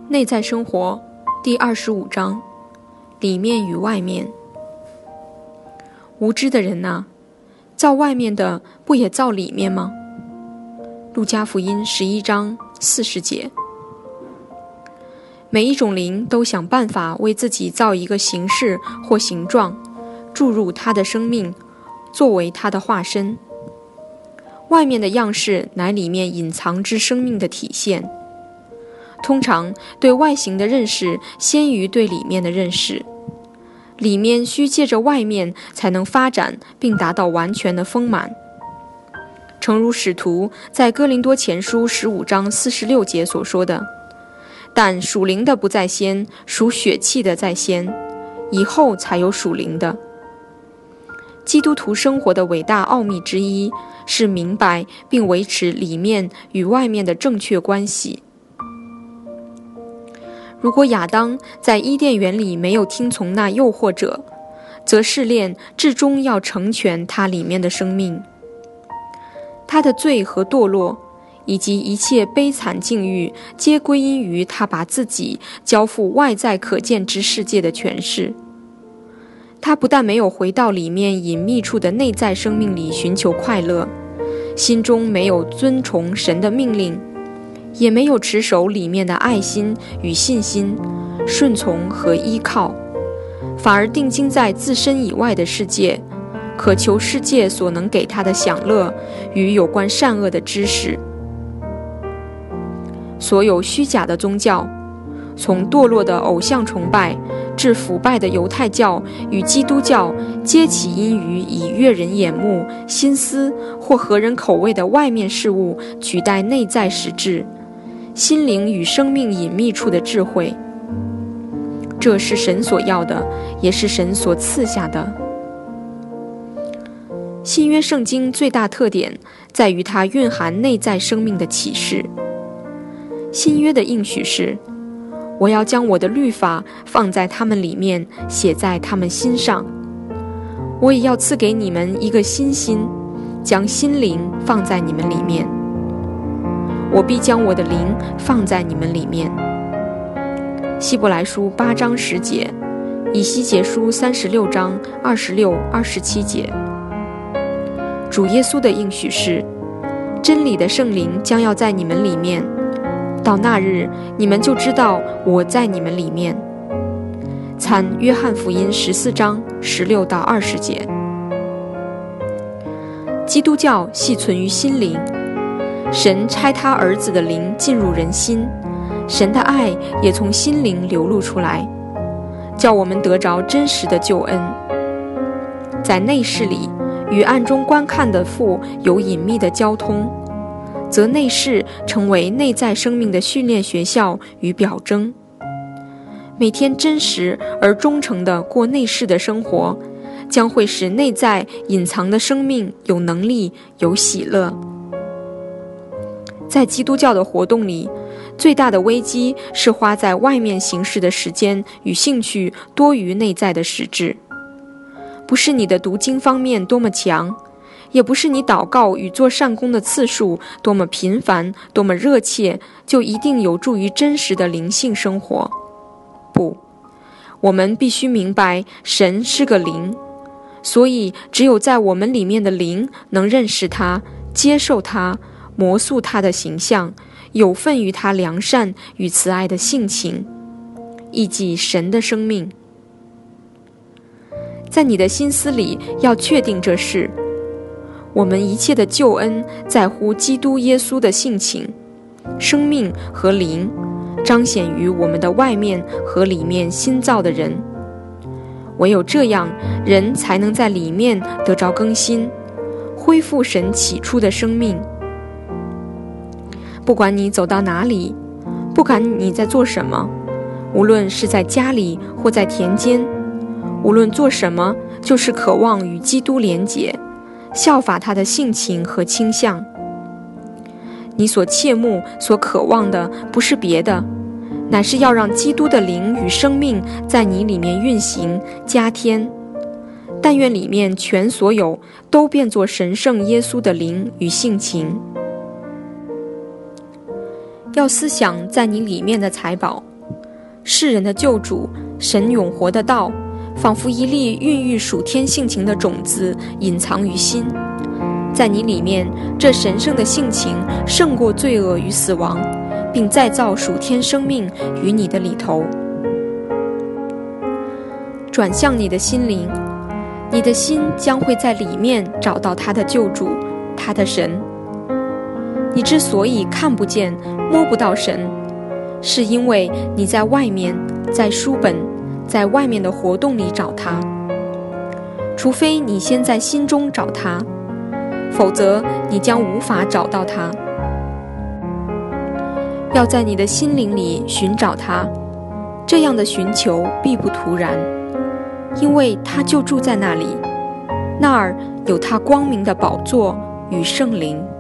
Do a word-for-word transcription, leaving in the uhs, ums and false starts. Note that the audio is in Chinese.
内在生活第二十五章，里面与外面。无知的人啊，造外面的不也造里面吗？路加福音十一章四十节。每一种灵都想办法为自己造一个形式或形状，注入他的生命，作为他的化身。外面的样式乃里面隐藏之生命的体现。通常对外形的认识先于对里面的认识，里面需借着外面才能发展并达到完全的丰满。诚如使徒在哥林多前书十五章四十六节所说的，但属灵的不在先，属血气的在先，以后才有属灵的。基督徒生活的伟大奥秘之一是明白并维持里面与外面的正确关系。如果亚当在伊甸园里没有听从那诱惑者，则试炼至终要成全他里面的生命。他的罪和堕落，以及一切悲惨境遇，皆归因于他把自己交付外在可见之世界的权势。他不但没有回到里面隐秘处的内在生命里寻求快乐，心中没有遵从神的命令，也没有持守里面的爱心与信心、顺从和依靠，反而定睛在自身以外的世界，渴求世界所能给他的享乐与有关善恶的知识。所有虚假的宗教，从堕落的偶像崇拜至腐败的犹太教与基督教，皆起因于以悦人眼目、心思或合人口味的外面事物取代内在实质、心灵与生命隐秘处的智慧。这是神所要的，也是神所赐下的。新约圣经最大特点在于它蕴含内在生命的启示。新约的应许是，我要将我的律法放在他们里面，写在他们心上。我也要赐给你们一个新心，将心灵放在你们里面。我必将我的灵放在你们里面。希伯来书八章十节，以西结书三十六章二十六、二十七节。主耶稣的应许是，真理的圣灵将要在你们里面，到那日你们就知道我在你们里面。参约翰福音十四章十六到二十节。基督教系存于心灵，神差他儿子的灵进入人心，神的爱也从心灵流露出来，叫我们得着真实的救恩。在内室里与暗中观看的父有隐秘的交通，则内室成为内在生命的训练学校与表征。每天真实而忠诚地过内室的生活，将会使内在隐藏的生命有能力、有喜乐。在基督教的活动里，最大的危机是花在外面形式的时间与兴趣多于内在的实质。不是你的读经方面多么强，也不是你祷告与做善功的次数多么频繁、多么热切，就一定有助于真实的灵性生活。不，我们必须明白神是个灵，所以只有在我们里面的灵能认识他、接受他、模塑他的形象，有份于他良善与慈爱的性情，亦即神的生命。在你的心思里要确定这事，我们一切的救恩在乎基督耶稣的性情、生命和灵，彰显于我们的外面和里面新造的人。唯有这样，人才能在里面得着更新，恢复神起初的生命。不管你走到哪里，不管你在做什么，无论是在家里或在田间，无论做什么，就是渴望与基督连结，效法他的性情和倾向。你所切慕、所渴望的不是别的，乃是要让基督的灵与生命在你里面运行、加添。但愿里面全所有都变作神圣耶稣的灵与性情。要思想在你里面的财宝， 世人的救主，神永活的道，仿佛一粒孕育属天性情的种子隐藏于心。在你里面，这神圣的性情胜过罪恶与死亡，并再造属天生命于你的里头。转向你的心灵，你的心将会在里面找到他的救主，他的神。你之所以看不见摸不到神，是因为你在外面，在书本，在外面的活动里找他。除非你先在心中找他，否则你将无法找到他。要在你的心灵里寻找他，这样的寻求必不突然，因为他就住在那里，那儿有他光明的宝座与圣灵。